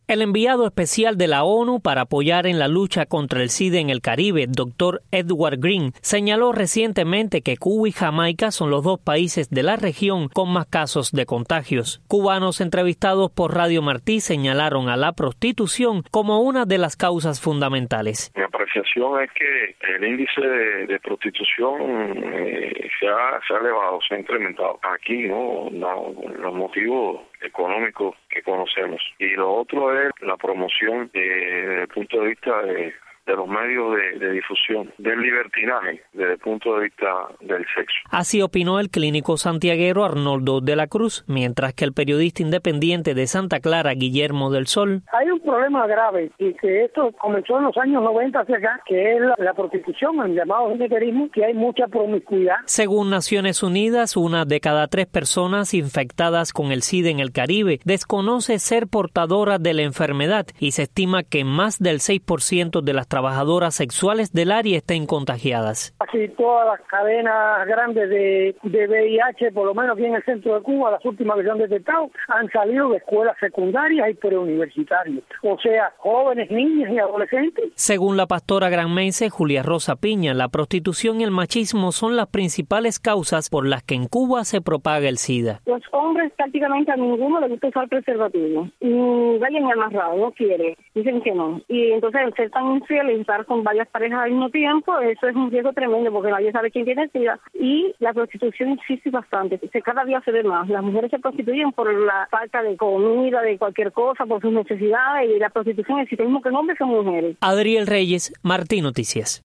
El enviado especial de la ONU para apoyar en la lucha contra el SIDA en el Caribe, Dr. Edward Green, señaló recientemente que Cuba y Jamaica son los dos países de la región con más casos de contagios. Cubanos entrevistados por Radio Martí señalaron a la prostitución como una de las causas fundamentales. Mi apreciación es que el índice de prostitución se ha elevado, se ha incrementado. Aquí, ¿no? Los motivos económicos que conocemos. Y lo otro es la promoción desde el punto de vista de los medios de difusión, del libertinaje desde el punto de vista del sexo. Así opinó el clínico santiaguero Arnoldo de la Cruz, mientras que el periodista independiente de Santa Clara, Guillermo del Sol. Hay un problema grave y que esto comenzó en los años 90 hacia acá, que es la prostitución, el llamado jinneterismo, que hay mucha promiscuidad. Según Naciones Unidas, 1 de cada 3 personas infectadas con el SIDA en el Caribe desconoce ser portadora de la enfermedad y se estima que más del 6% de las trabajadoras sexuales del área estén contagiadas. Casi todas las cadenas grandes de VIH, por lo menos aquí en el centro de Cuba, las últimas que se han detectado, han salido de escuelas secundarias y preuniversitarias, o sea, jóvenes, niñas y adolescentes. Según la pastora granmense Julia Rosa Piña, la prostitución y el machismo son las principales causas por las que en Cuba se propaga el SIDA. Los hombres prácticamente a ninguno le gusta usar preservativo. Vayan amarrados, no quiere, dicen que no. Y entonces el ser tan infiel y estar con varias parejas al mismo tiempo, eso es un riesgo tremendo porque nadie sabe quién tiene SIDA. Y la prostitución existe bastante, cada día se ve más. Las mujeres se prostituyen por la falta de comida, de cualquier cosa, por sus necesidades, y la prostitución existe mismo que en hombres son mujeres. Adriel Reyes, Martí Noticias.